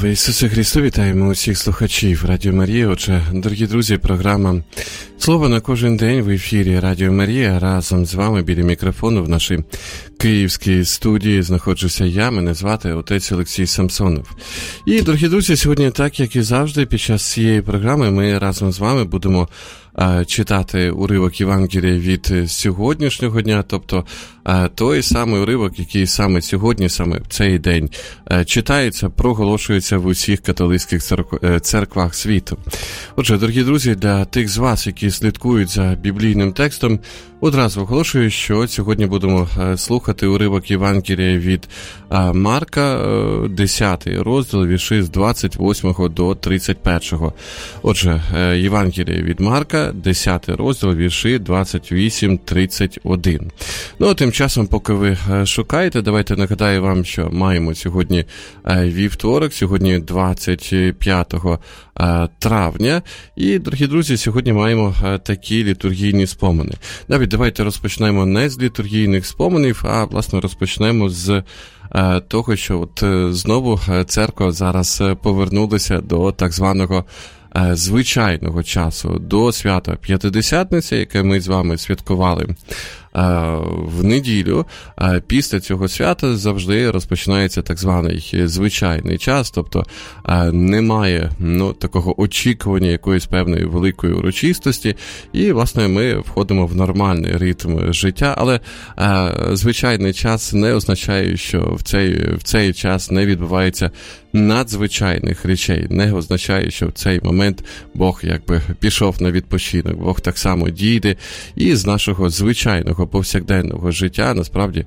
Слава Ісусу Христу! Вітаємо усіх слухачів Радіо Марія. Отже, дорогі друзі, програма «Слово на кожен день» в ефірі Радіо Марія. Разом з вами біля мікрофону в нашій київській студії знаходжуся я, мене звати отець Олексій Самсонов. І, дорогі друзі, сьогодні, так як і завжди, під час цієї програми ми разом з вами будемо читати уривок Євангелія від сьогоднішнього дня, тобто той самий уривок, який саме сьогодні, саме в цей день читається, проголошується в усіх католицьких церквах світу. Отже, дорогі друзі, для тих з вас, які слідкують за біблійним текстом, одразу оголошую, що сьогодні будемо слухати уривок Євангелія від Марка, 10 розділ, вірші з 28 до 31. Отже, Євангелія від Марка, 10 розділ, вірші 28-31. Ну, а тим часом, поки ви шукаєте, давайте нагадаю вам, що маємо сьогодні вівторок, сьогодні 25 травня. І, дорогі друзі, сьогодні маємо такі літургійні спомини. Навіть давайте розпочнемо не з літургійних споменів, а, власне, розпочнемо з того, що от знову церква зараз повернулася до так званого звичайного часу, до свята П'ятидесятниці, яке ми з вами святкували в неділю. Після цього свята завжди розпочинається так званий звичайний час, тобто немає такого очікування якоїсь певної великої урочистості, і, власне, ми входимо в нормальний ритм життя, але звичайний час не означає, що в цей час не відбувається надзвичайних речей, не означає, що в цей момент Бог якби пішов на відпочинок, Бог так само дійде і з нашого звичайного повсякденного життя насправді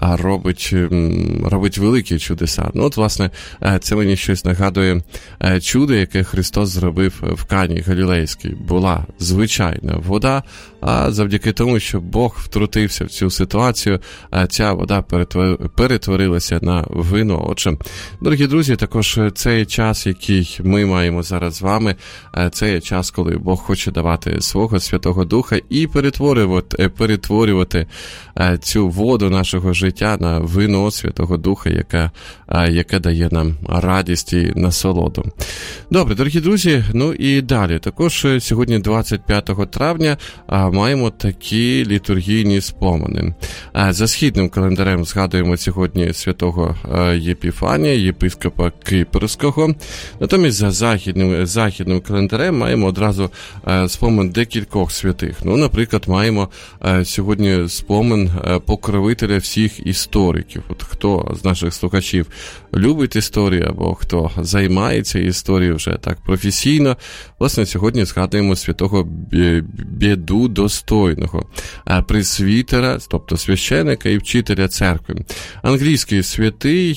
робить великі чудеса. Ну, от, власне, це мені щось нагадує чудо, яке Христос зробив в Кані Галілейській. Була звичайна вода, а завдяки тому, що Бог втрутився в цю ситуацію, ця вода перетворилася на вино. Отже, дорогі друзі, також цей час, який ми маємо зараз з вами, це є час, коли Бог хоче давати свого Святого Духа і перетворювати цю воду нашого життя на вино Святого Духа, яке дає нам радість і насолоду. Добре, дорогі друзі, ну і далі. Також сьогодні, 25 травня, маємо такі літургійні спомини. За східним календарем згадуємо сьогодні святого Єпіфанія, єпископа Кипрського. Натомість за західним календарем маємо одразу спомин декількох святих. Ну, наприклад, маємо сьогодні спомин покровителя всіх істориків. От хто з наших слухачів любить історію або хто займається історією вже так професійно, власне, сьогодні згадуємо святого Бєду Достойного, пресвітера, тобто священика і вчителя церкви. Англійський святий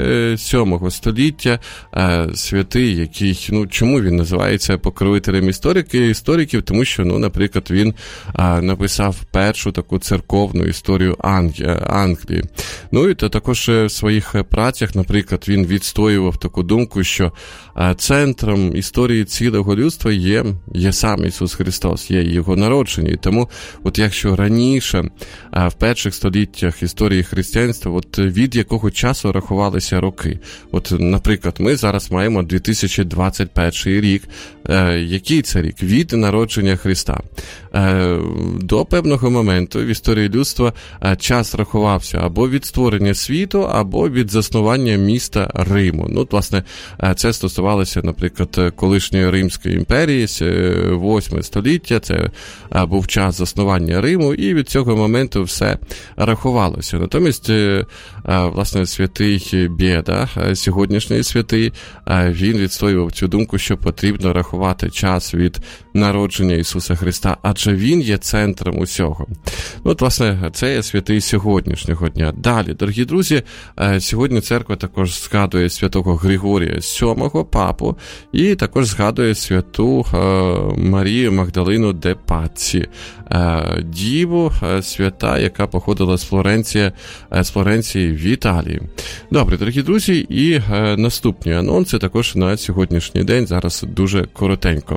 7 століття, святий, який, чому він називається покровителем істориків? Тому що, наприклад, він написав першу таку церковну історію Англії. Ну і також в своїх працях, наприклад, він відстоював таку думку, що центром історії цілого людства є сам Ісус Христос, є Його народження. І тому, от якщо раніше, в перших століттях історії християнства, от від якого часу рахувалися роки? От, наприклад, ми зараз маємо 2021 рік. Який це рік? Від народження Христа. До певного моменту в історії людства час рахувався або від створення світу, або від заснування міста Риму. Ну, власне, це стосувалося, наприклад, колишньої Римської імперії, 8 століття, це був час заснування Риму, і від цього моменту все рахувалося. Натомість, власне, святий Бєда, сьогоднішній святий, він відстоював цю думку, що потрібно рахувати час від народження Ісуса Христа, адже Він є центром усього. Ну, от, власне, це є святий сьогоднішнього дня. Далі, дорогі друзі, сьогодні церква також згадує святого Григорія VII, папу, і також згадує святу Марію Магдалину де Пацці, діву, свята, яка походила з Флоренції в Італії. Добре, дорогі друзі, і наступні анонси також на сьогоднішній день, зараз дуже коротенько.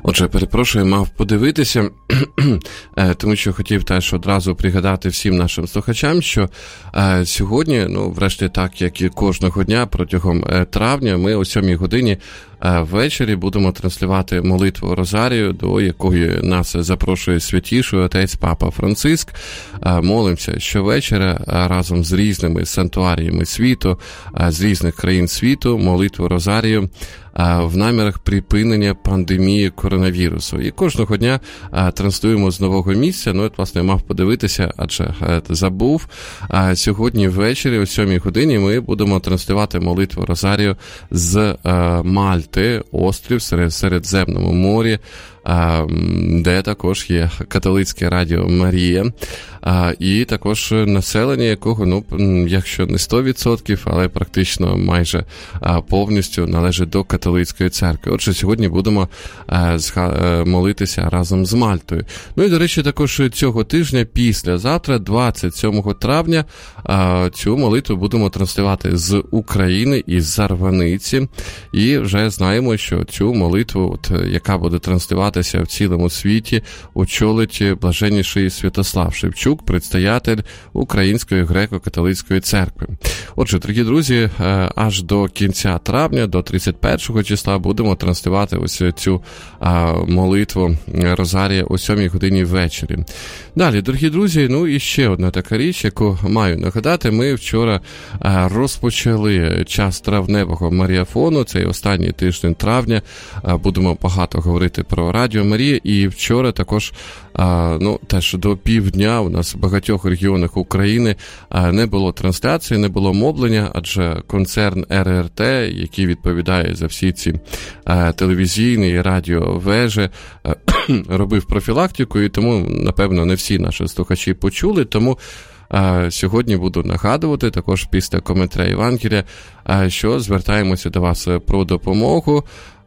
Отже, перепрошую, мав подивитися, тому що хотів теж одразу пригадати всім нашим слухачам, що сьогодні, врешті так, як і кожного дня протягом травня, ми о 7 годині ввечері будемо транслювати молитву Розарію, до якої нас запрошує святіший отець Папа Франциск. Молимося щовечора разом з різними санктуаріями світу, з різних країн світу, молитву Розарію в намірах припинення пандемії коронавірусу. І кожного дня транслюємо з нового місця. Власне, мав подивитися, адже забув. Сьогодні ввечері о 7 годині ми будемо транслювати молитву Розарію з Мальти, острів в Середземному морі, де також є католицьке радіо Марія, і також населення якого, якщо не 100%, але практично майже повністю належить до католицької церкви. Отже, сьогодні будемо молитися разом з Мальтою. І, до речі, також цього тижня, післязавтра, 27 травня, цю молитву будемо транслювати з України, із Зарваниці, і вже знаємо, що цю молитву, яка буде транслюватися в цілому світі, очолить блаженніший Святослав Шевчук, предстоятель Української греко-католицької церкви. Отже, дорогі друзі, аж до кінця травня, до 31 числа, будемо транслювати ось цю молитву Розарія о 7 годині ввечері. Далі, дорогі друзі, і ще одна така річ, яку маю нагадати. Ми вчора розпочали час травневого маріафону, цей останній тиждень травня. Будемо багато говорити про Радіо Марія, і вчора також теж до півдня у нас в багатьох регіонах України не було трансляції, не було мовлення, адже концерн РРТ, який відповідає за всі ці телевізійні і радіовежі, робив профілактику, і тому, напевно, не всі наші слухачі почули, тому сьогодні буду нагадувати, також після коментаря Євангелія, що звертаємося до вас про допомогу.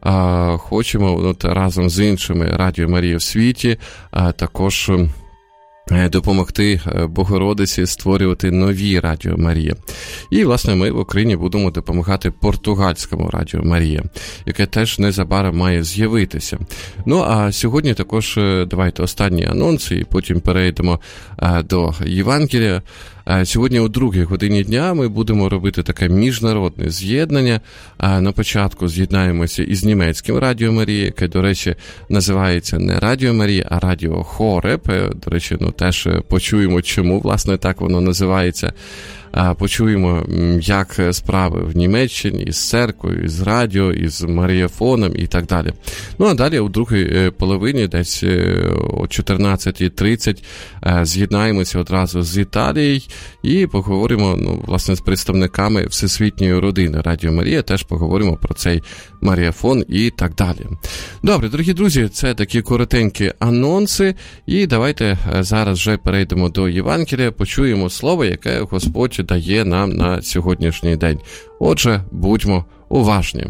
Хочемо разом з іншими Радіо Марія в світі також допомогти Богородиці створювати нові Радіо Марія. І, власне, ми в Україні будемо допомагати португальському Радіо Марія, яке теж незабаром має з'явитися. А сьогодні також давайте останні анонси, і потім перейдемо до Євангелія. Сьогодні о 2 годині дня ми будемо робити таке міжнародне з'єднання. На початку з'єднаємося із німецьким Радіо Марія, яке, до речі, називається не Радіо Марія, а Радіо Хореб. До речі, теж почуємо, чому, власне, так воно називається. Почуємо, як справи в Німеччині із церквою, із радіо, із маріафоном і так далі. А далі у другій половині, десь о 14:30, з'єднаємося одразу з Італією і поговоримо, власне, з представниками Всесвітньої родини Радіо Марія, теж поговоримо про цей маріафон і так далі. Добре, дорогі друзі, це такі коротенькі анонси, і давайте зараз вже перейдемо до Євангелія, почуємо слово, яке Господь дає нам на сьогоднішній день. Отже, будьмо уважні.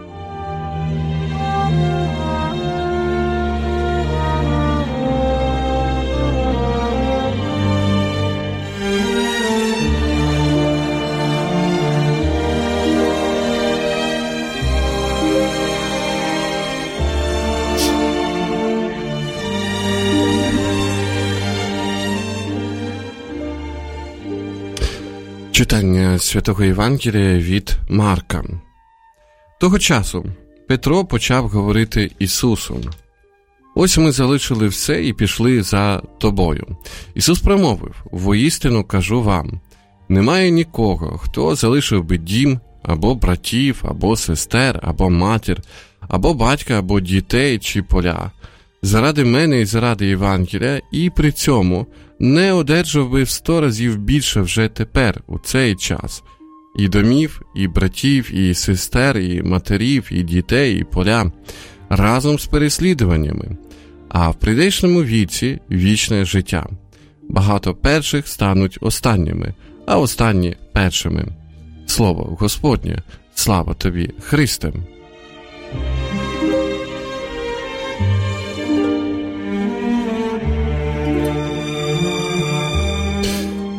Читання Святого Євангелія від Марка. Того часу Петро почав говорити Ісусу: «Ось ми залишили все і пішли за тобою». Ісус промовив: «Воістину кажу вам, немає нікого, хто залишив би дім, або братів, або сестер, або матір, або батька, або дітей чи поля, заради мене і заради Євангелія, і при цьому не одержав би в 100 разів більше вже тепер, у цей час, і домів, і братів, і сестер, і матерів, і дітей, і поля, разом з переслідуваннями, а в прийдешньому віці вічне життя. Багато перших стануть останніми, а останні першими. Слово Господнє, слава тобі, Христе!»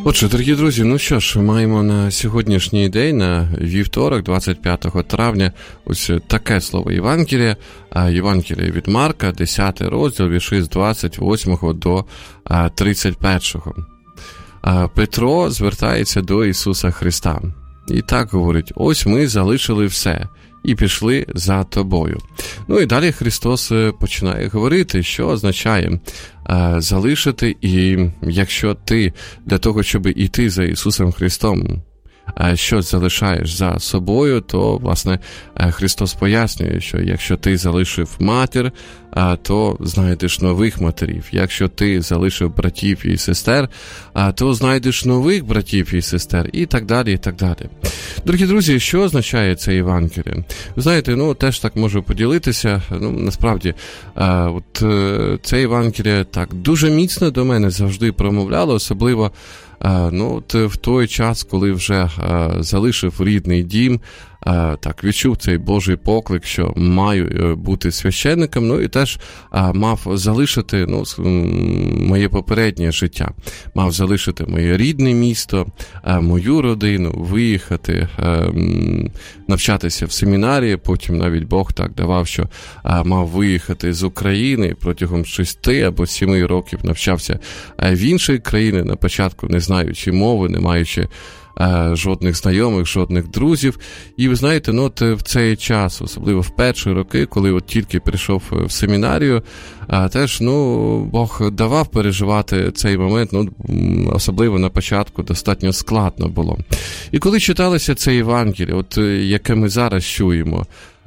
Отже, дорогі друзі, ну що ж, маємо на сьогоднішній день, на вівторок, 25 травня, ось таке слово Євангелія. Євангелія від Марка, 10 розділ, вірші з 28 до 31. Петро звертається до Ісуса Христа. І так говорить: ось ми залишили все і пішли за тобою. Ну і далі Христос починає говорити, що означає залишити, і якщо ти для того, щоб іти за Ісусом Христом, щось залишаєш за собою, то, власне, Христос пояснює, що якщо ти залишив матір, то знайдеш нових матерів. Якщо ти залишив братів і сестер, то знайдеш нових братів і сестер, і так далі, і так далі. Дорогі друзі, що означає це Євангеліє? Ви знаєте, теж так можу поділитися. Насправді, це Євангеліє так дуже міцно до мене завжди промовляло, особливо в той час, коли вже залишив рідний дім, так відчув цей Божий поклик, що маю бути священником, і теж мав залишити моє попереднє життя, мав залишити моє рідне місто, мою родину, виїхати, навчатися в семінарії, потім навіть Бог так давав, що мав виїхати з України, протягом 6 або 7 років навчався в іншій країні, на початку не знаючи мови, не маючи жодних знайомих, жодних друзів. І ви знаєте, в цей час, особливо в перші роки, коли тільки прийшов в семінарію, теж, Бог давав переживати цей момент, особливо на початку достатньо складно було. І коли читалося це Євангеліє, яке ми зараз чуємо,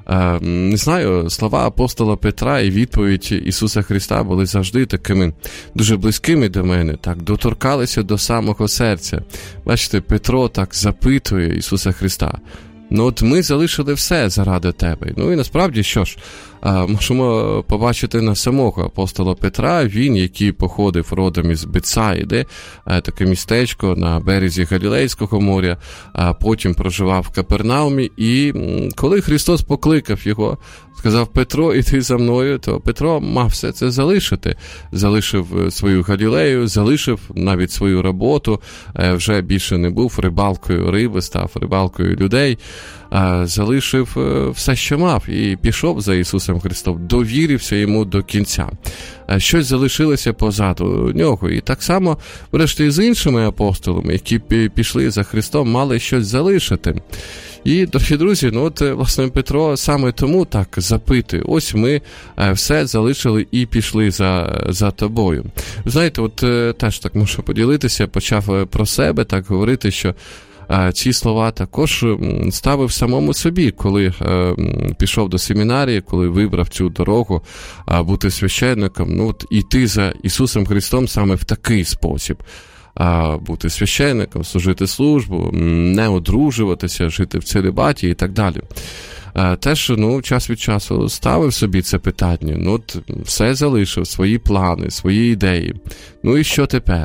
не знаю, слова апостола Петра і відповідь Ісуса Христа були завжди такими дуже близькими до мене, так доторкалися до самого серця. Бачите, Петро так запитує Ісуса Христа: ми залишили все заради тебе. І насправді, що ж, можемо побачити на самого апостола Петра. Він, який походив родом із Бетсаїди, таке містечко на березі Галілейського моря, а потім проживав в Капернаумі. І коли Христос покликав його, сказав: Петро, іди за мною, то Петро мав все це залишити. Залишив свою Галілею, залишив навіть свою роботу, вже більше не був рибалкою риби, став рибалкою людей, залишив все, що мав, і пішов за Ісусом Христом, довірився йому до кінця. Щось залишилося позаду нього. І так само, врешті, з іншими апостолами, які пішли за Христом, мали щось залишити. І, дорогі друзі, власне, Петро саме тому так запитує: ось ми все залишили і пішли за тобою. Знаєте, теж так можу поділитися, почав про себе так говорити, що ці слова також ставив самому собі, коли пішов до семінарії, коли вибрав цю дорогу бути священником, іти за Ісусом Христом саме в такий спосіб. Бути священником, служити службу, не одружуватися, жити в целібаті і так далі. Теж, час від часу ставив собі це питання, все залишив, свої плани, свої ідеї. І що тепер?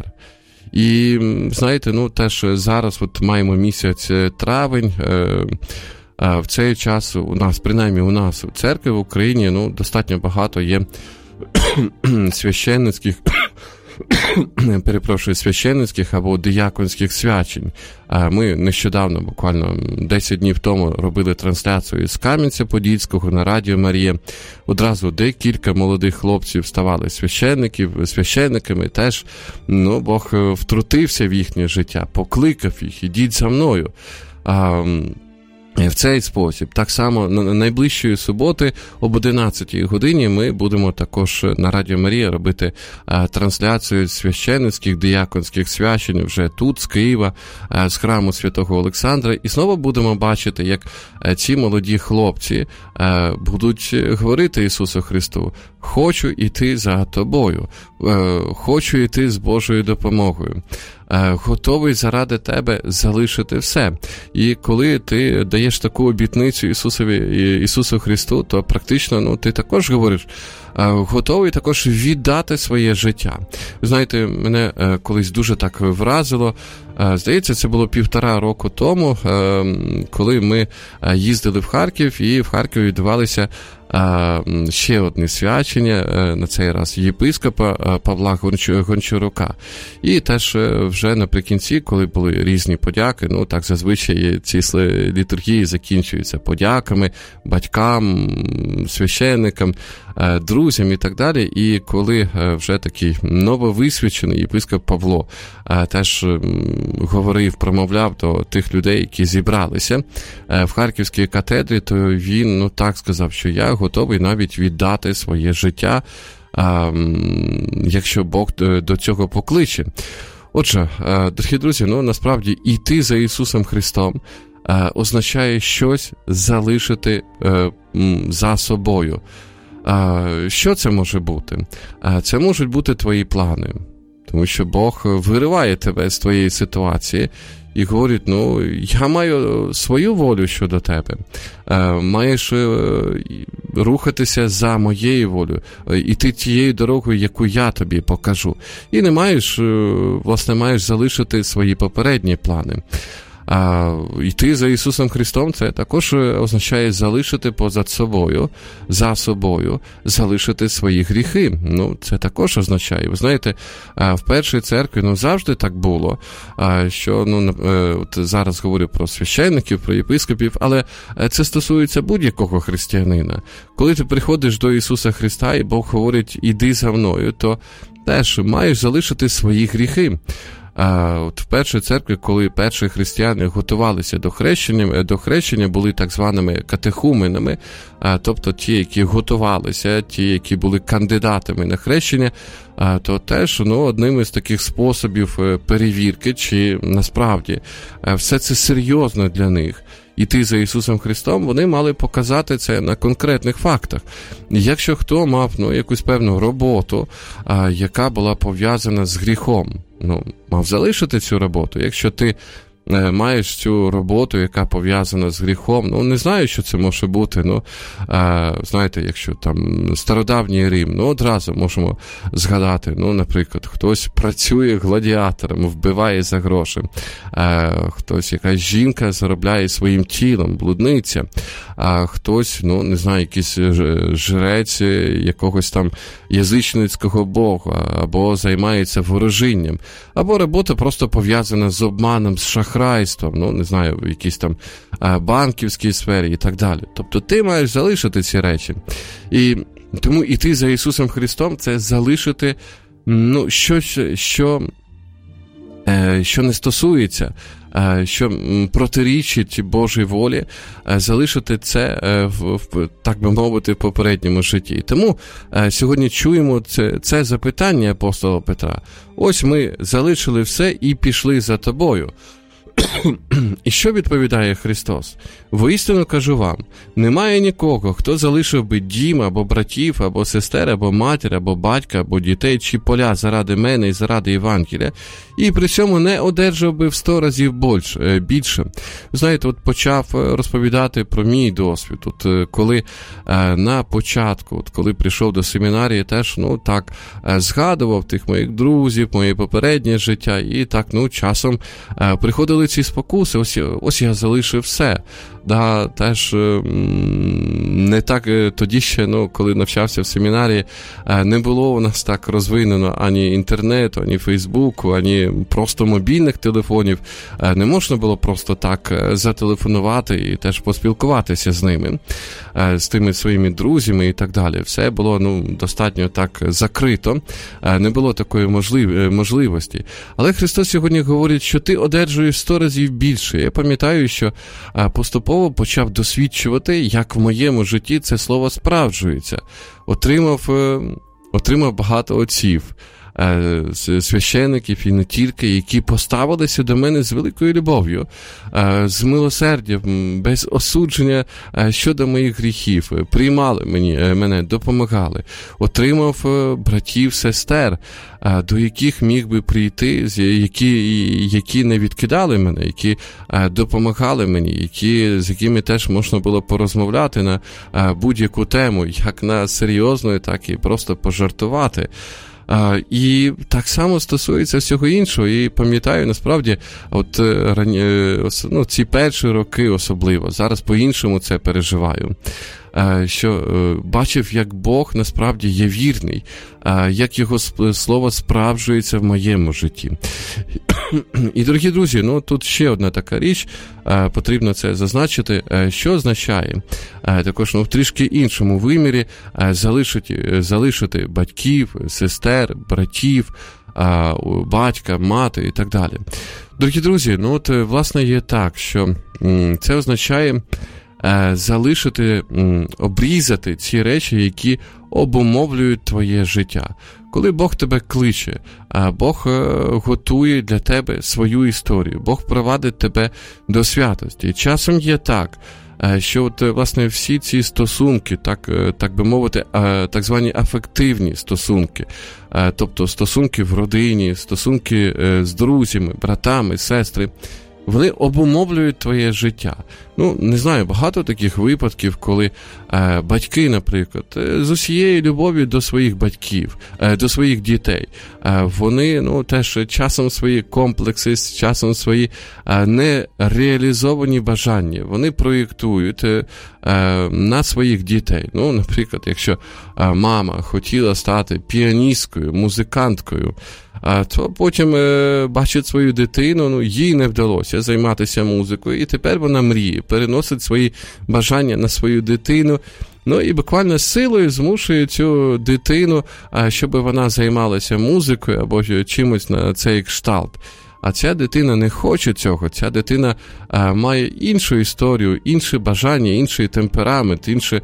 І, знаєте, теж зараз маємо місяць травень, в цей час у нас, принаймні у нас в церкві в Україні, достатньо багато є священницьких або дияконських свячень. Ми нещодавно, буквально 10 днів тому, робили трансляцію з Кам'янця-Подільського на Радіо Марія. Одразу декілька молодих хлопців ставали священниками. Теж, Бог втрутився в їхнє життя, покликав їх: ідіть за мною. В цей спосіб. Так само найближчої суботи об 11-й годині ми будемо також на Радіо Марія робити трансляцію священницьких, дияконських свячень вже тут, з Києва, з храму Святого Олександра. І знову будемо бачити, як ці молоді хлопці будуть говорити Ісусу Христу: хочу йти за тобою, хочу йти з Божою допомогою. Готовий заради тебе залишити все. І коли ти даєш таку обітницю Ісусу Христу, то практично ти також говориш: готовий також віддати своє життя. Ви знаєте, мене колись дуже так вразило, здається, це було 1,5 року тому, коли ми їздили в Харків, і в Харкові відбувалися ще одне свячення, на цей раз єпископа Павла Гончарука. І теж вже наприкінці, коли були різні подяки, ну так зазвичай ці літургії закінчуються подяками батькам, священникам, друзям і так далі. І коли вже такий нововисвячений єпископ Павло теж говорив, промовляв до тих людей, які зібралися в Харківській катедрі, то він так сказав, що я готовий навіть віддати своє життя, якщо Бог до цього покличе. Отже, дорогі друзі, насправді йти за Ісусом Христом означає щось залишити за собою. Що це може бути? Це можуть бути твої плани, тому що Бог вириває тебе з твоєї ситуації і говорить, я маю свою волю щодо тебе, маєш рухатися за моєю волею, іти тією дорогою, яку я тобі покажу. І маєш залишити свої попередні плани. Йти за Ісусом Христом, це також означає залишити за собою, залишити свої гріхи. Це також означає. Ви знаєте, в першій церкві завжди так було, що, от зараз говорю про священників, про єпископів, але це стосується будь-якого християнина. Коли ти приходиш до Ісуса Христа і Бог говорить, іди за мною, то теж маєш залишити свої гріхи. От в першій церкві, коли перші християни готувалися до хрещення були так званими катехуменами, тобто ті, які готувалися, ті, які були кандидатами на хрещення, то теж одним із таких способів перевірки, чи насправді все це серйозно для них. Іти за Ісусом Христом, вони мали показати це на конкретних фактах. Якщо хто мав якусь певну роботу, яка була пов'язана з гріхом, мав залишити цю роботу. Якщо ти маєш цю роботу, яка пов'язана з гріхом, не знаю, що це може бути, знаєте, якщо там стародавній Рим, одразу можемо згадати, наприклад, хтось працює гладіатором, вбиває за гроші, хтось, якась жінка заробляє своїм тілом, блудниця, хтось, не знаю, якийсь жрець якогось там язичницького бога, або займається ворожінням, або робота просто пов'язана з обманом, з шахрайством, не знаю, в якійсь там банківській сфері і так далі. Тобто ти маєш залишити ці речі. І тому іти за Ісусом Христом – це залишити щось, що не стосується, що протирічить Божій волі, залишити це, так би мовити, в попередньому житті. Тому сьогодні чуємо це запитання апостола Петра. Ось ми залишили все і пішли за тобою. І що відповідає Христос? Воістину кажу вам, немає нікого, хто залишив би дім, або братів, або сестер, або матір, або батька, або дітей, чи поля заради мене і заради Євангелія, і при цьому не одержав би в 100 разів більше. Знаєте, от почав розповідати про мій досвід. От коли на початку, коли прийшов до семінарії, теж, згадував тих моїх друзів, моє попереднє життя, і так, часом приходили ці спокуси, ось я залишив все. Теж не так тоді ще, коли навчався в семінарії, не було у нас так розвинено ані інтернету, ані Фейсбуку, ані просто мобільних телефонів. Не можна було просто так зателефонувати і теж поспілкуватися з ними, з тими своїми друзями і так далі. Все було достатньо так закрито, не було такої можливості. Але Христос сьогодні говорить, що ти одержуєш 100 разів більше. Я пам'ятаю, що поступово почав досвідчувати, як в моєму житті це слово справджується. Отримав багато отців, священиків і не тільки, які поставилися до мене з великою любов'ю, з милосердям, без осудження щодо моїх гріхів, приймали мене, допомагали. Отримав братів, сестер, до яких міг би прийти, які не відкидали мене, які допомагали мені, з якими теж можна було порозмовляти на будь-яку тему, як на серйозну, так і просто пожартувати. І так само стосується всього іншого. І пам'ятаю, насправді, ці перші роки особливо, зараз по-іншому це переживаю, що бачив, як Бог насправді є вірний, як Його слово справджується в моєму житті. І, дорогі друзі, тут ще одна така річ, потрібно це зазначити, що означає також в трішки іншому вимірі залишити батьків, сестер, братів, батька, мати і так далі. Дорогі друзі, власне є так, що це означає залишити, обрізати ці речі, які обумовлюють твоє життя. Коли Бог тебе кличе, Бог готує для тебе свою історію, Бог провадить тебе до святості. І часом є так, що власне всі ці стосунки, так би мовити, так звані афективні стосунки, тобто стосунки в родині, стосунки з друзями, братами, сестрами, вони обумовлюють твоє життя. Не знаю, багато таких випадків, коли батьки, наприклад, з усією любов'ю до своїх батьків, до своїх дітей, вони, теж часом свої комплекси, часом свої нереалізовані бажання, вони проєктують на своїх дітей. Наприклад, якщо мама хотіла стати піаністкою, музиканткою, то потім бачить свою дитину, їй не вдалося займатися музикою, і тепер вона мріє, переносить свої бажання на свою дитину, і буквально силою змушує цю дитину, щоб вона займалася музикою або чимось на цей кшталт. А ця дитина не хоче цього, ця дитина має іншу історію, інші бажання, інший темперамент, інші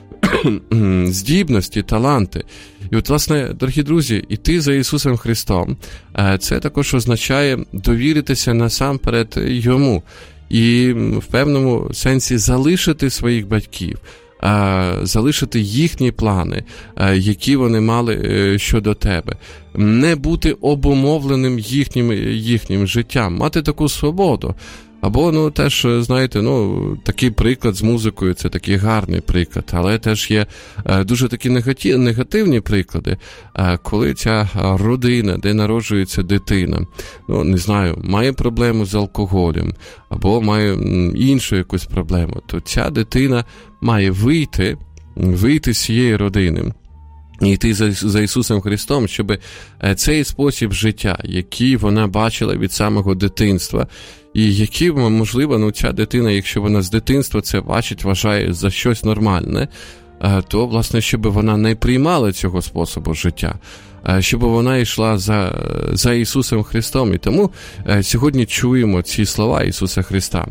здібності, таланти. І власне, дорогі друзі, іти за Ісусом Христом, це також означає довіритися насамперед Йому і в певному сенсі залишити своїх батьків, залишити їхні плани, які вони мали щодо тебе, не бути обумовленим їхнім життям, мати таку свободу. Або, теж, знаєте, такий приклад з музикою, це такий гарний приклад, але теж є дуже такі негативні приклади, коли ця родина, де народжується дитина, не знаю, має проблему з алкоголем, або має іншу якусь проблему, то ця дитина має вийти з цієї родини і йти за Ісусом Христом, щоб цей спосіб життя, який вона бачила від самого дитинства, і який, можливо, ця дитина, якщо вона з дитинства це бачить, вважає за щось нормальне, то, власне, щоб вона не приймала цього способу життя, щоб вона йшла за Ісусом Христом. І тому сьогодні чуємо ці слова Ісуса Христа.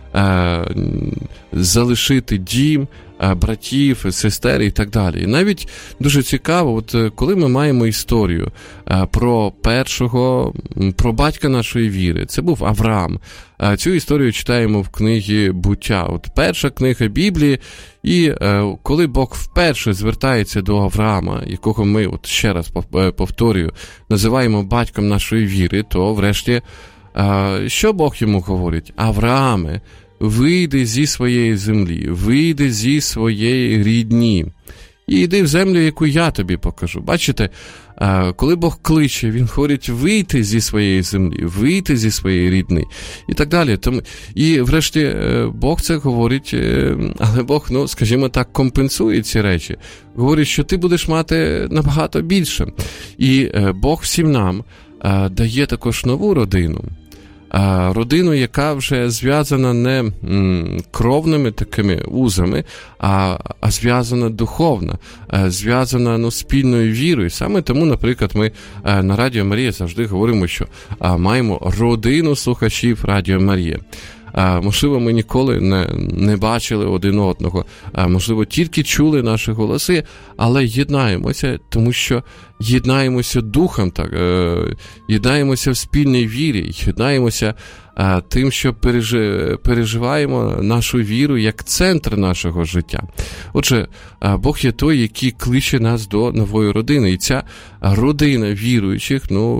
Залишити дім, братів, сестер і так далі. І навіть дуже цікаво, коли ми маємо історію про батька нашої віри, це був Авраам. Цю історію читаємо в книгі «Буття». Перша книга Біблії, і коли Бог вперше звертається до Авраама, якого ми, ще раз повторюю, називаємо батьком нашої віри, то врешті, що Бог йому говорить? Аврааме, вийди зі своєї землі, вийди зі своєї рідні і йди в землю, яку я тобі покажу. Бачите, коли Бог кличе, Він говорить вийти зі своєї землі, вийти зі своєї рідні і так далі. І врешті Бог це говорить, але Бог, скажімо так, компенсує ці речі. Говорить, що ти будеш мати набагато більше. І Бог всім нам дає також нову родину. Родину, яка вже зв'язана не кровними такими узами, а зв'язана духовно, зв'язана спільною вірою. Саме тому, наприклад, ми на Радіо Марія завжди говоримо, що маємо родину слухачів Радіо Марія. Можливо, ми ніколи не бачили один одного, можливо, тільки чули наші голоси, але єднаємося, тому що єднаємося духом, так, єднаємося в спільній вірі, єднаємося тим, що переживаємо нашу віру як центр нашого життя. Отже, Бог є той, який кличе нас до нової родини. І ця родина віруючих,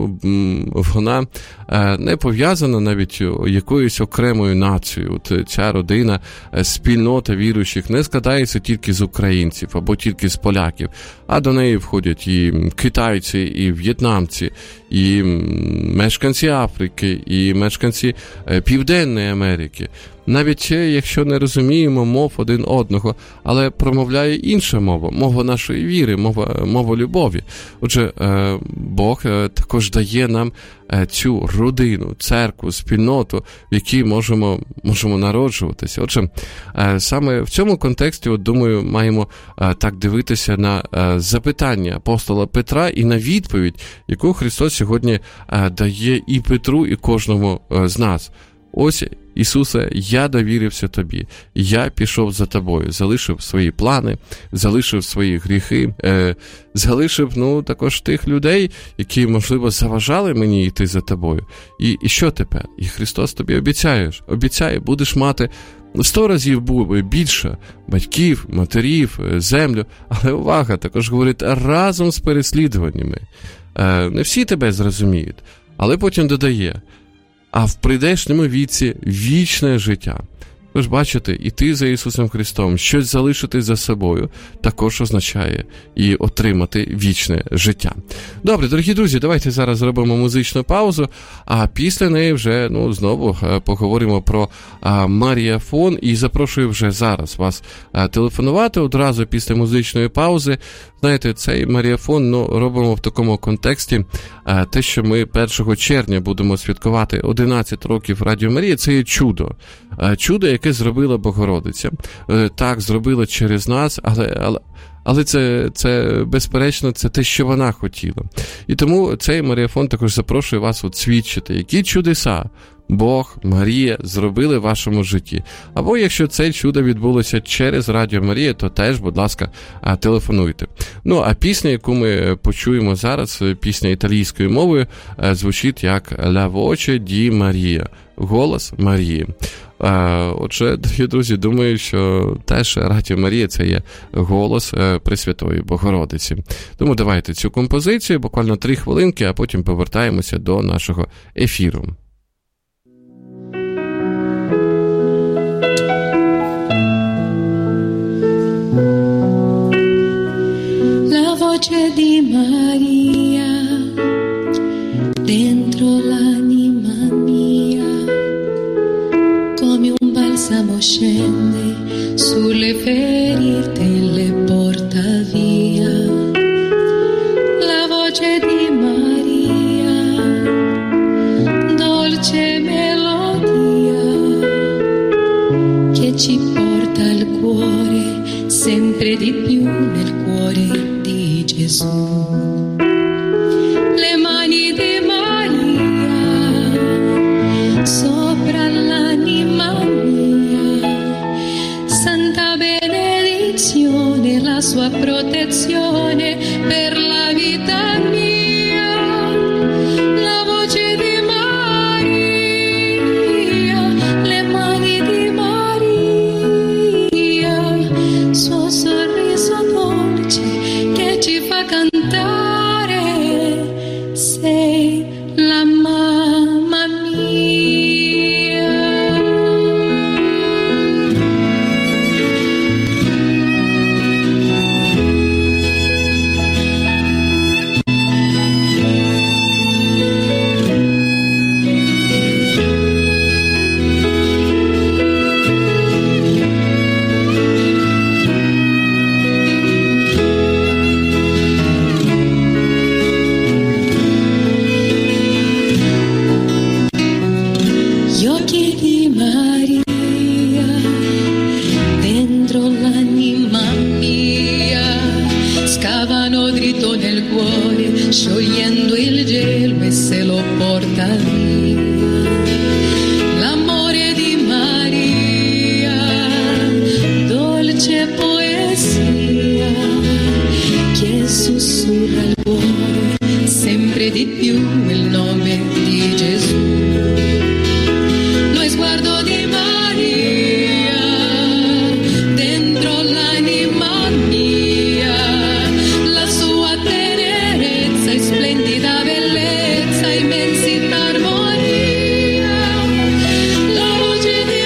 вона не пов'язана навіть якоюсь окремою нацією. От ця родина, спільнота віруючих не складається тільки з українців або тільки з поляків, а до неї входять і китайці, і в'єтнамці, і мешканці Африки, і мешканці Південної Америки. Навіть якщо не розуміємо мов один одного, але промовляє інша мова, мова нашої віри, мова любові. Отже, Бог також дає нам цю родину, церкву, спільноту, в якій можемо народжуватися. Отже, саме в цьому контексті, думаю, маємо так дивитися на запитання апостола Петра і на відповідь, яку Христос сьогодні дає і Петру, і кожному з нас. Ось, Ісусе, я довірився Тобі, я пішов за Тобою, залишив свої плани, залишив свої гріхи, залишив, також тих людей, які, можливо, заважали мені йти за Тобою. І що тепер? І Христос тобі обіцяє, будеш мати 100 разів більше батьків, матерів, землю, але увага, також говорить, разом з переслідуваннями. Не всі тебе зрозуміють, але потім додає, а в прийдешньому віці вічне життя. Тож, бачите, іти за Ісусом Христом, щось залишити за собою, також означає і отримати вічне життя. Добре, дорогі друзі, давайте зараз зробимо музичну паузу, а після неї вже, знову поговоримо про Маріафон, і запрошую вже зараз вас телефонувати одразу після музичної паузи. Знаєте, цей Маріафон робимо в такому контексті, те, що ми 1 червня будемо святкувати 11 років Радіо Марія, це є чудо. Чудо, яке зробила Богородиця. Так, зробила через нас, але це безперечно, це те, що вона хотіла. І тому цей Маріафон також запрошує вас свідчити, які чудеса Бог, Марія зробили в вашому житті. Або якщо це чудо відбулося через Радіо Марія, то теж, будь ласка, телефонуйте. А пісня, яку ми почуємо зараз, пісня італійською мовою, звучить як «La voce di Maria», голос Марії. Отже, дорогі друзі, думаю, що теж Радіо Марія – це є голос Пресвятої Богородиці. Тому давайте цю композицію, буквально 3 хвилинки, а потім повертаємося до нашого ефіру. La voce di Maria dentro l'anima mia, come un balsamo scende sulle ferite e le porta via. La voce di Maria, dolce melodia, che ci porta al cuore, sempre di più nel cuore di Gesù. Le mani di Maria sopra l'anima mia, santa benedizione, la sua protezione per la vita mia. La voce di Maria, le mani di Maria, suo sorriso dolce che ci fa cantare, sei la mamma mia. Gli occhi di Maria dentro l'anima mia scavano dritto nel cuore, sciogliendo il gelo e se lo porta via. L'amore di Maria, dolce poesia che sussurra il cuore sempre di più il nome di Gesù. Lo sguardo di Maria dentro l'anima mia, la sua tenerezza e splendida bellezza, immensità, armonia, la voce di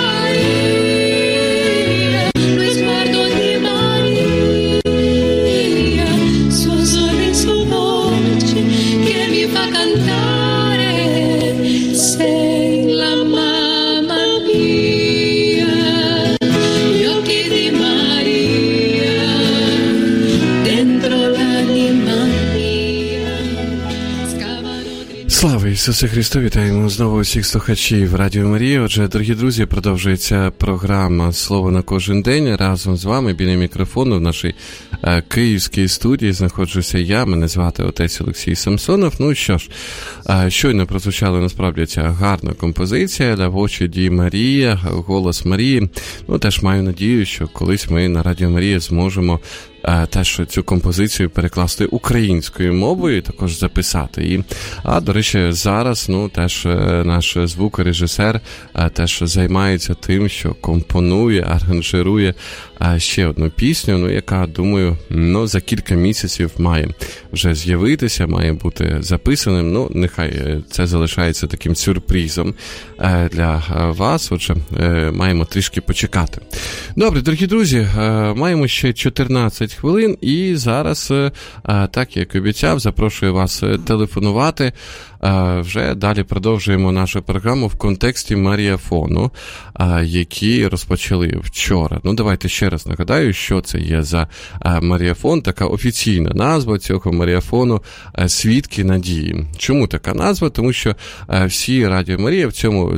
Maria, lo sguardo di Maria, suo sorriso dolce che mi fa cantare, sei la mamma mia, gli occhi di Maria dentro l'anima mia scavano dritto. Слава Ісусу Христу! Вітаємо знову всіх слухачів Радіо Марія. Отже, дорогі друзі, продовжується програма «Слово на кожен день». Разом з вами біля мікрофону в нашій київській студії знаходжуся я. Мене звати отець Олексій Самсонов. Ну що ж, щойно прозвучала насправді ця гарна композиція «La voce di Maria», «Голос Марії». Ну, теж маю надію, що колись ми на Радіо Марія зможемо теж цю композицію перекласти українською мовою і також записати її. А, до речі, зараз, теж наш звукорежисер теж займається тим, що компонує, аранжирує ще одну пісню, яка, думаю, за кілька місяців має вже з'явитися, має бути записаним. Нехай це залишається таким сюрпризом для вас, отже, маємо трішки почекати. Добре, дорогі друзі, маємо ще 14 хвилин, і зараз, так як обіцяв, запрошую вас телефонувати. Вже далі продовжуємо нашу програму в контексті Маріафону, який розпочали вчора. Давайте ще раз нагадаю, що це є за Маріафон, така офіційна назва цього Маріафону «Свідки надії». Чому така назва? Тому що всі Радіо Марія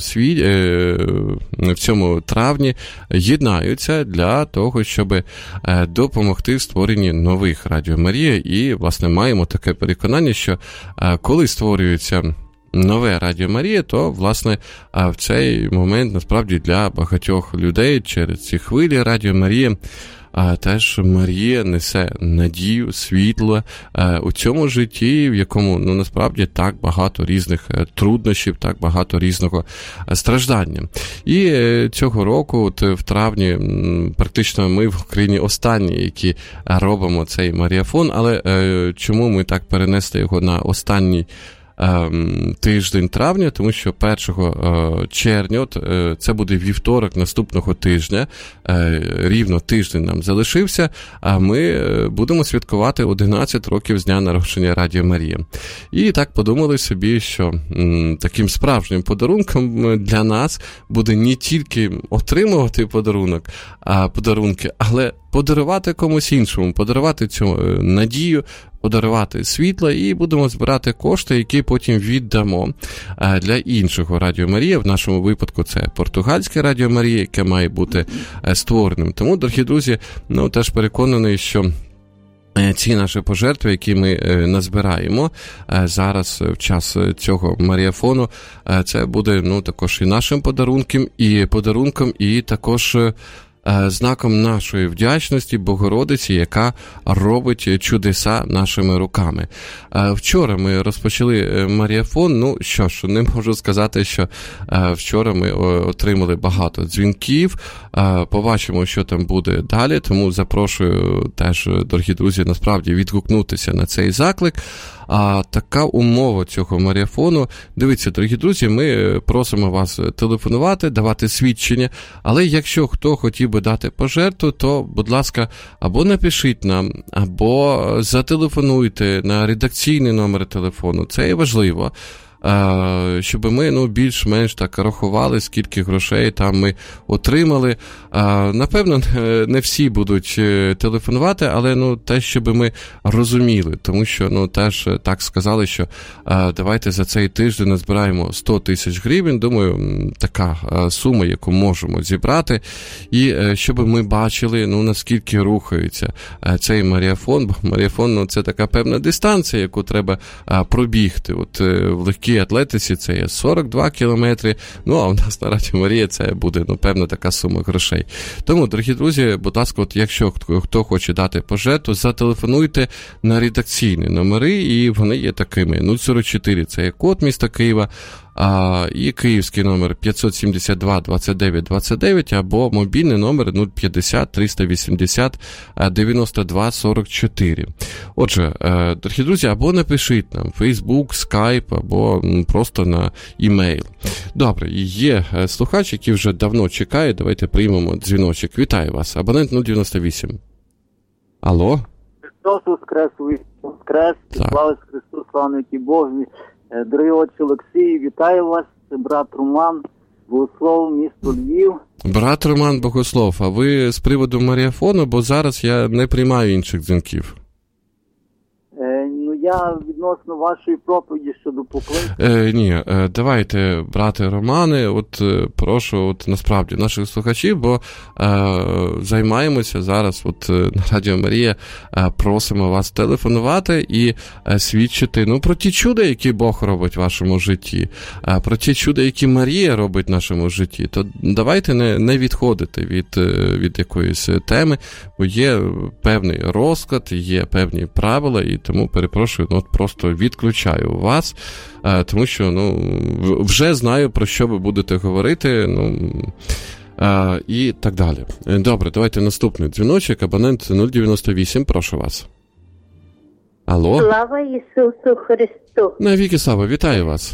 в цьому травні єднаються для того, щоб допомогти в створенні нових Радіо Марія. І, власне, маємо таке переконання, що коли створюється нове Радіо Марія, то, власне, в цей момент, насправді, для багатьох людей через ці хвилі Радіо Марія теж Марія несе надію, світло у цьому житті, в якому, насправді, так багато різних труднощів, так багато різного страждання. І цього року, в травні, практично ми в Україні останні, які робимо цей Маріафон, але чому ми так перенесли його на останній тиждень травня, тому що 1 червня, це буде вівторок наступного тижня, рівно тиждень нам залишився, а ми будемо святкувати 11 років з дня народження Радіо Марія. І так подумали собі, що таким справжнім подарунком для нас буде не тільки отримувати подарунки, але подарувати комусь іншому, подарувати цю надію, подарувати світло, і будемо збирати кошти, які потім віддамо для іншого Радіо Марія. В нашому випадку це португальське Радіо Марія, яке має бути створеним. Тому, дорогі друзі, теж переконаний, що ці наші пожертви, які ми назбираємо зараз в час цього Маріафону, це буде також і нашим подарунком, і також знаком нашої вдячності Богородиці, яка робить чудеса нашими руками. Вчора ми розпочали Маріафон. Що ж, не можу сказати, що вчора ми отримали багато дзвінків. Побачимо, що там буде далі, тому запрошую теж, дорогі друзі, насправді відгукнутися на цей заклик. А така умова цього Маріафону. Дивіться, дорогі друзі, ми просимо вас телефонувати, давати свідчення, але якщо хто хотів би дати пожертву, то, будь ласка, або напишіть нам, або зателефонуйте на редакційний номер телефону. Це є важливо. Щоб ми більш-менш так рахували, скільки грошей там ми отримали. Напевно, не всі будуть телефонувати, але те, щоб ми розуміли, тому що теж так сказали, що давайте за цей тиждень назбираємо 100 тисяч гривень. Думаю, така сума, яку можемо зібрати, і щоб ми бачили, наскільки рухається цей Маріафон, бо Маріафон, це така певна дистанція, яку треба пробігти. В легкій легкій атлетиці це є 42 кілометри, ну, а у нас на Радіо Марія це буде, ну, певна така сума грошей. Тому, дорогі друзі, будь ласка, от якщо хто хоче дати пожертву, зателефонуйте на редакційні номери, і вони є такими. 044 – це є код міста Києва, і київський номер 572 29 29, або мобільний номер 050 380 92 44. Отже, дорогі друзі, або напишіть нам Facebook, Skype, або просто на імейл. Добре, є слухач, який вже давно чекає, давайте приймемо дзвіночок. Вітаю вас, абонент 098. Алло? Христос Воскрес, Воскрес, слава Христу, слава Богові. Дорогий отче Олексій, вітаю вас, це брат Роман, Богослов, місто Львів. Брат Роман Богослов, а ви з приводу Маріафону, бо зараз я не приймаю інших дзвінків. Я відносно вашої проповіді щодо покликання. Ні, давайте, брате Романе, прошу, насправді, наших слухачів, бо займаємося зараз, на Радіо Марія, просимо вас телефонувати і свідчити, про ті чуда, які Бог робить в вашому житті, про ті чуда, які Марія робить в нашому житті, то давайте не відходити від якоїсь теми, бо є певний розклад, є певні правила, і тому перепрошую, просто відключаю вас, тому що, вже знаю, про що ви будете говорити, і так далі. Добре, давайте наступний дзвіночок, абонент 098, прошу вас. Алло? Слава Ісусу Христу! Навіки слава, вітаю вас.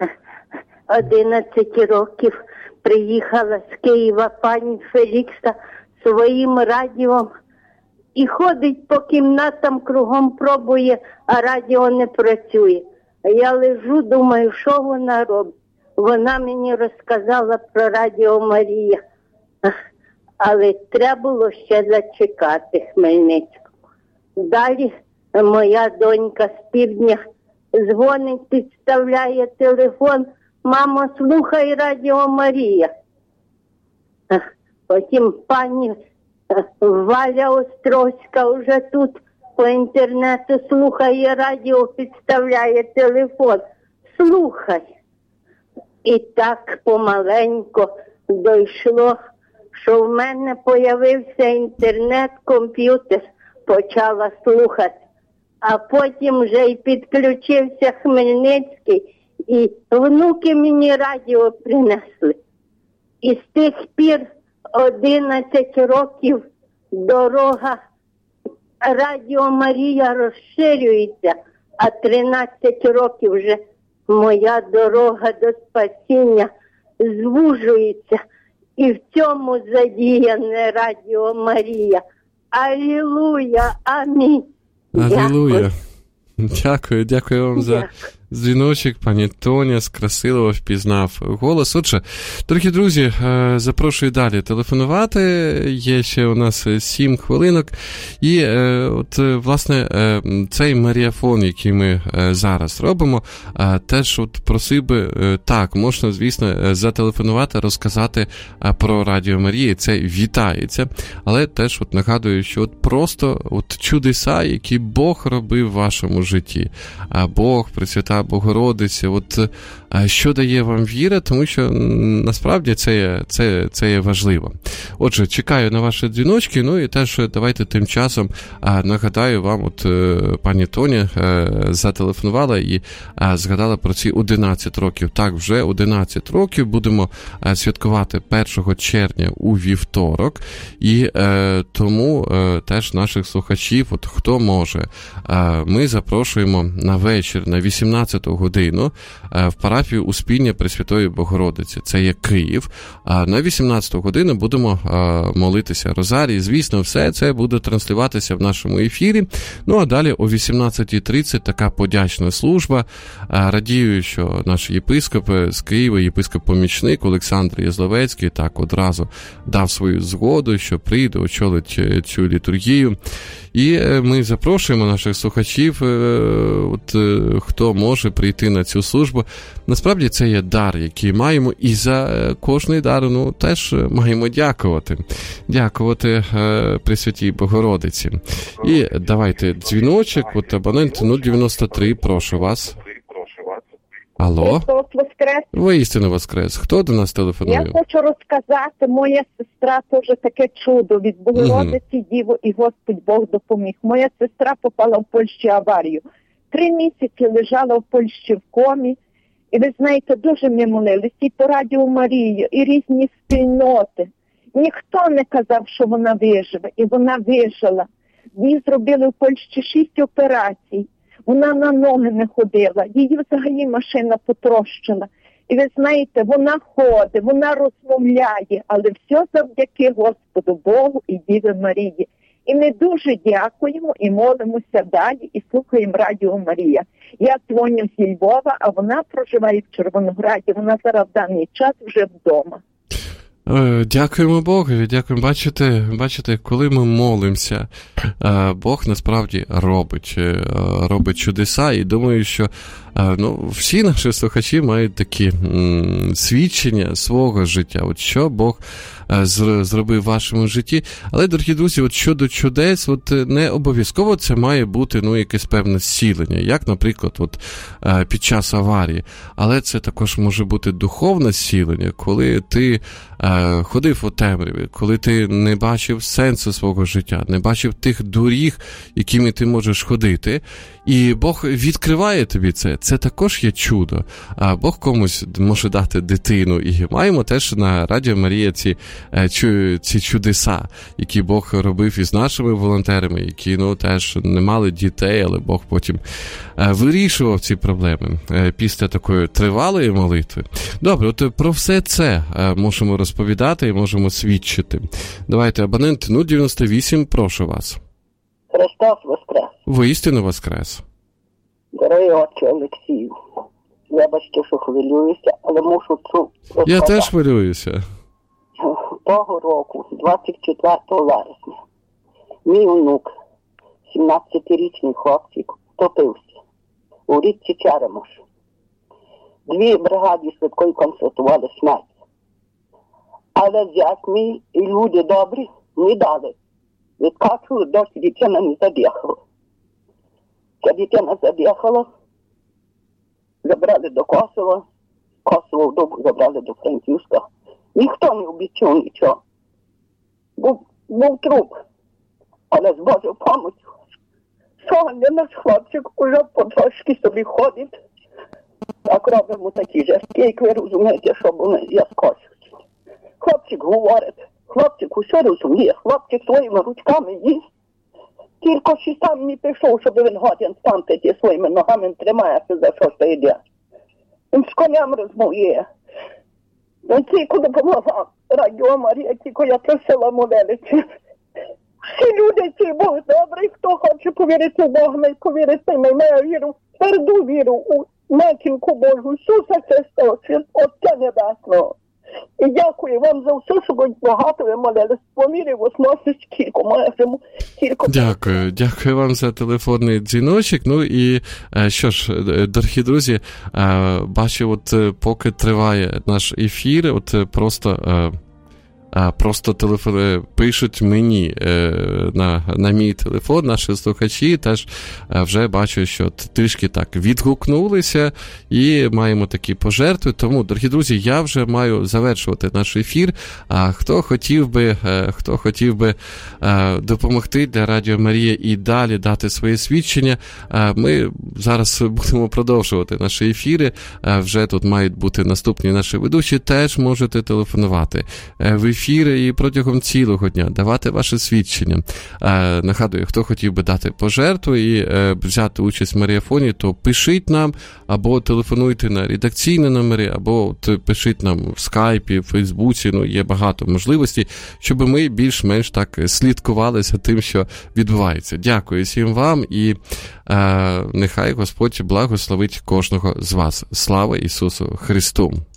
11 років приїхала з Києва пані Фелікса своїм радіо і ходить по кімнатам, кругом пробує, а радіо не працює. Я лежу, думаю, що вона робить. Вона мені розказала про Радіо Марія. Але треба було ще зачекати Хмельницького. Далі моя донька з півдня дзвонить, підставляє телефон. Мамо, слухай Радіо Марія. Потім пані Валя Острозька вже тут по інтернету слухає радіо, підставляє телефон. Слухай. І так помаленько дійшло, що в мене появився інтернет, комп'ютер, почала слухати. А потім вже й підключився Хмельницький, і внуки мені радіо принесли. І з тих пір 11 років дорога Радіо Марія розширюється, а 13 років вже моя дорога до спасіння звужується. І в цьому задіяне Радіо Марія. Алілуя, амінь. Алілуя. Дякую вам за дзвіночок, пані Тоня з Красилова впізнав голос. Отже, дорогі друзі, запрошую далі телефонувати. Є ще у нас 7 хвилинок. І власне, цей маріафон, який ми зараз робимо, теж просив би, так, можна, звісно, зателефонувати, розказати про Радіо Марії. Це вітається. Але теж нагадую, що просто чудеса, які Бог робив в вашому житті. Бог, Пресвята Богородиця, що дає вам віра, тому що насправді це є важливо. Отже, чекаю на ваші дзвіночки, і теж давайте тим часом нагадаю вам, пані Тоня зателефонувала і згадала про ці 11 років. Так, вже 11 років будемо святкувати 1 червня у вівторок, і тому теж наших слухачів, хто може, ми запрошуємо на вечір, на 18 годину в парафію Успіння Пресвятої Богородиці. Це є Київ. На 18 годину будемо молитися Розарій. Звісно, все це буде транслюватися в нашому ефірі. А далі о 18:30 така подячна служба. Радію, що наш єпископ з Києва, єпископ-помічник Олександр Язловецький так одразу дав свою згоду, що прийде, очолить цю літургію. І ми запрошуємо наших слухачів, хто може прийти на цю службу. Насправді це є дар, який маємо, і за кожний дар теж маємо дякувати. Дякувати Пресвятій Богородиці. І давайте дзвіночок, абонент 093, прошу вас. Алло? Христос воскрес! Воістину воскрес. Хто до нас телефонує? Я хочу розказати, моя сестра теж таке чудо від Богородиці Діво і Господь Бог допоміг. Моя сестра попала в Польщі аварію. 3 місяці лежала в Польщі в комі. І ви знаєте, дуже ми молились і по Радіо Марії, і різні спільноти. Ніхто не казав, що вона виживе, і вона вижила. Їй зробили в Польщі 6 операцій. Вона на ноги не ходила, її взагалі машина потрощила. І ви знаєте, вона ходить, вона розмовляє, але все завдяки Господу Богу і Діві Марії. І ми дуже дякуємо і молимося далі, і слухаємо Радіо Марія. Я дзвоню зі Львова, а вона проживає в Червонограді. Вона зараз в даний час вже вдома. Дякуємо Богові, дякуємо. Бачите, коли ми молимося, Бог насправді робить чудеса, і думаю, що всі наші слухачі мають такі свідчення свого життя, от що Бог зробив в вашому житті. Але, дорогі друзі, от щодо чудес, от не обов'язково це має бути якесь певне зцілення, як, наприклад, під час аварії. Але це також може бути духовне зцілення, коли ти ходив у темряві, коли ти не бачив сенсу свого життя, не бачив тих доріг, якими ти можеш ходити, і Бог відкриває тобі це. Це також є чудо. А Бог комусь може дати дитину. І маємо теж на Радіо Марія ці чудеса, які Бог робив із нашими волонтерами, які теж не мали дітей, але Бог потім вирішував ці проблеми після такої тривалої молитви. Добре, от про все це можемо розповідати і можемо свідчити. Давайте, абонент 098, прошу вас. Христос воскрес! Воістину воскрес! Дорогий отче Олексію, вибачте, що хвилююся, але мушу розказати. Я теж хвилююся. Того року, 24 вересня, мій онук, 17-річний хлопчик, втопився у річці Черемош. 2 бригади швидкої констатували смерть. Але зять мій і люди добрі не дали. Відкачували, доки дитина не задихала. Ця дитина задихала, забрали до Косова, Косово вдовго забрали до Франківська. Ніхто не обіцяв нічого. Був труп. Але з Божою помочю, сьогодні наш хлопчик уже потрошки собі ходить. Так робимо такі жестки, як ви розумієте, щоб я скочив. Хлопчик говорить, хлопчик усе розуміє, хлопчик своїми ручками їсть. Тільки що сам не пішов, щоб він годин сам тоді своїми ногами тримається, за що це йде. Він з коням розмовляє. Він тільки допомагав Радіо Марія, тільки я просила молитися. Всі люди, ці Бог добрий, хто хоче повірити в Бога, не повірити, не має віру, тверду віру у Матінку Божу, Ісуса Христа, Отця Небесного. І дякую вам за все, що ви багато ви молились. По мірі возможності, скільки можемо. Дякую вам за телефонний дзвіночок. Ну і що ж, дорогі друзі, бачу, от поки триває наш ефір, от просто пишуть мені на мій телефон, наші слухачі, теж вже бачу, що трішки так відгукнулися і маємо такі пожертви. Тому, дорогі друзі, я вже маю завершувати наш ефір. А хто хотів би допомогти для Радіо Марія і далі дати своє свідчення, ми зараз будемо продовжувати наші ефіри. Вже тут мають бути наступні наші ведучі. Теж можете телефонувати в ефіри і протягом цілого дня давати ваше свідчення. Нагадую, хто хотів би дати пожертву і взяти участь в марафоні, то пишіть нам, або телефонуйте на редакційні номери, або пишіть нам в скайпі, в Фейсбуці, є багато можливостей, щоб ми більш-менш так слідкували за тим, що відбувається. Дякую всім вам і нехай Господь благословить кожного з вас. Слава Ісусу Христу!